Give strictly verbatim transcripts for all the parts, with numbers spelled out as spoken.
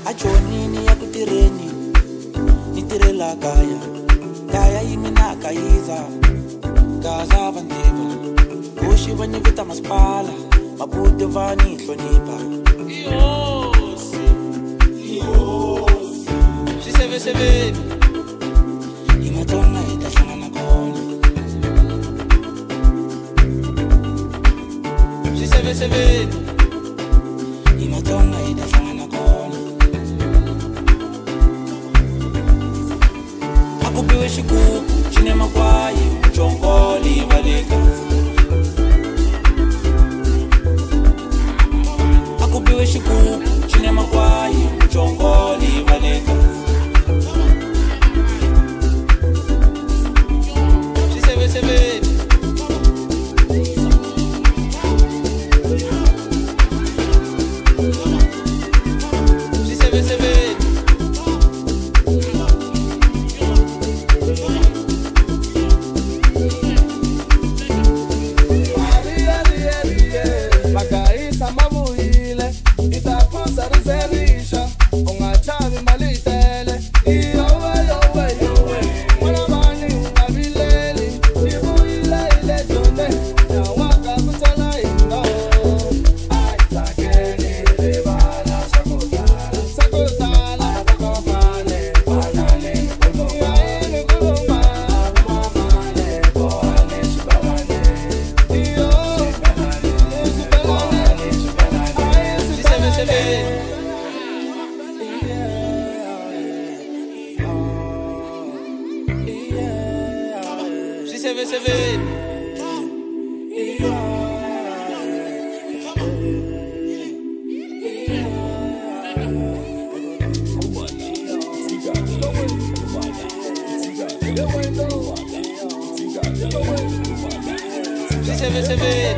ajonini ya kutireni nitirela kaya kaya yimina kayiza gaza vandiva kushi vani vita maspala mabude vani hlonipa Iosi Iosi Siseve seve imatonga itahlangana khona Siseve seve imatonga itahlangana khona akubiwe xigugu xine makwayi mchongoli valeka akubiwe xigugu xine makwayi mchongoli valeka Siseve seve Siseve seve Siseve seve Siseve seve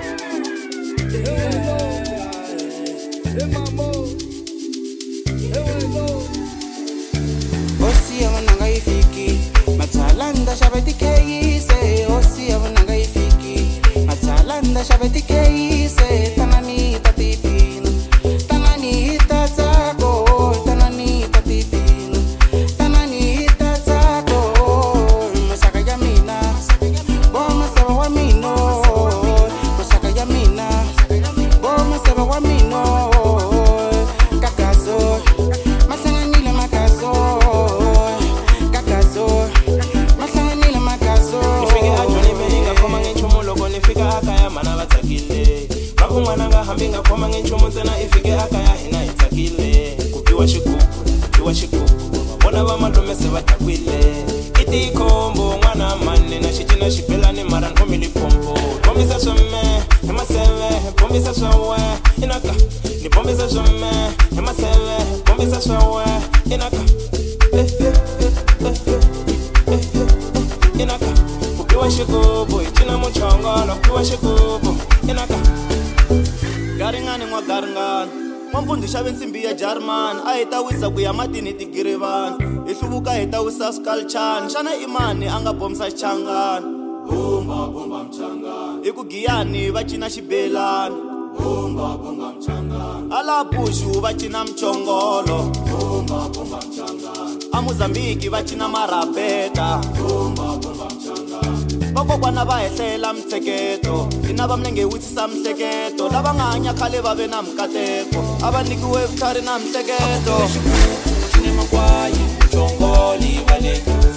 Osi avananga ifiki matsalanda shabeti keise Osi avananga ifiki matsalanda shabeti keise Tanani tatipina Tanani tatsako Tanani tatipina Tanani tatsako Masaka ya mina Boma seba wa mino Masaka ya mina Boma seba wa mino Kakazo Masanganile makazo Kakazo Masanganile makazo Nifike ajoni meninga koma ngenchumo loko nifika akaya mana batsakile Bakumwana nga hambi nga koma ngenchumo ntsena ifike akaya hina itsakile Kupiwa xigugu, kupiwa xigugu Bona va malume se va takwile Iti kombo mwana mani na xicina xibelani mara ntomili pompo Bombisa sweme, hema seve, bombisa swawe, inaka Ni bombisa sweme, hema seve, bombisa swawe, inaka Eh eh eh eh eh eh eh inaka Kupiwa xigubu, icina muchongolo, kupiwa xigubu, inaka Garingani nwa garingani Mwampundu xave nsimbi ya Jarman A hita wisa ku ya matini tigirivani Hi hluvuka hita wisa skalchani Xana imani anga bomisa xichangani Bumba bumba mchangani Hi ku giyani va cina xibelani Bumba bumba mchangani Ala bushu va cina mchongolo Bumba bumba mchangani A Mozambiki va cina marabeta Bumba bumba mchangani Vakokwana va hehlela mtseketo Hina va mlenge wisisa mhleketo Lava nga hanya khale va ve na mkateko A va nikiwe vutlhari na mhleketo xine makwayi mchongoli valeka